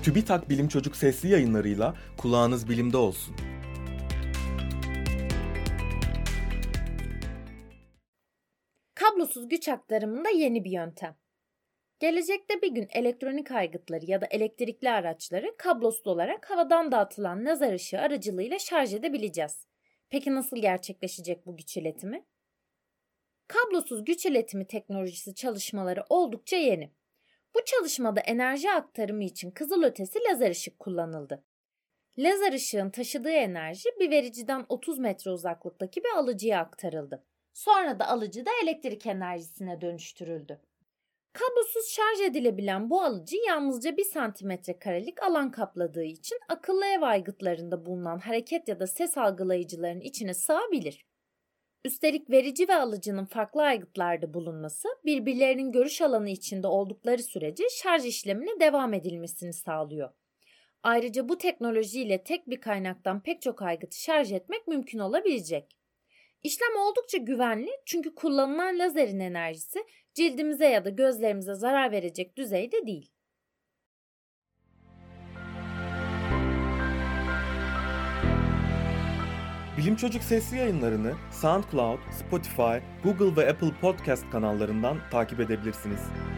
TÜBİTAK Bilim Çocuk sesli yayınlarıyla kulağınız bilimde olsun. Kablosuz güç aktarımında yeni bir yöntem. Gelecekte bir gün elektronik aygıtları ya da elektrikli araçları kablosuz olarak havadan dağıtılan lazer ışığı aracılığıyla şarj edebileceğiz. Peki nasıl gerçekleşecek bu güç iletimi? Kablosuz güç iletimi teknolojisi çalışmaları oldukça yeni. Bu çalışmada enerji aktarımı için kızılötesi lazer ışık kullanıldı. Lazer ışığın taşıdığı enerji bir vericiden 30 metre uzaklıktaki bir alıcıya aktarıldı. Sonra da alıcı da elektrik enerjisine dönüştürüldü. Kablosuz şarj edilebilen bu alıcı yalnızca 1 santimetrekarelik alan kapladığı için akıllı ev aygıtlarında bulunan hareket ya da ses algılayıcıların içine sığabilir. Üstelik verici ve alıcının farklı aygıtlarda bulunması birbirlerinin görüş alanı içinde oldukları sürece şarj işlemine devam edilmesini sağlıyor. Ayrıca bu teknolojiyle tek bir kaynaktan pek çok aygıtı şarj etmek mümkün olabilecek. İşlem oldukça güvenli çünkü kullanılan lazerin enerjisi cildimize ya da gözlerimize zarar verecek düzeyde değil. Bilim Çocuk sesli yayınlarını SoundCloud, Spotify, Google ve Apple Podcast kanallarından takip edebilirsiniz.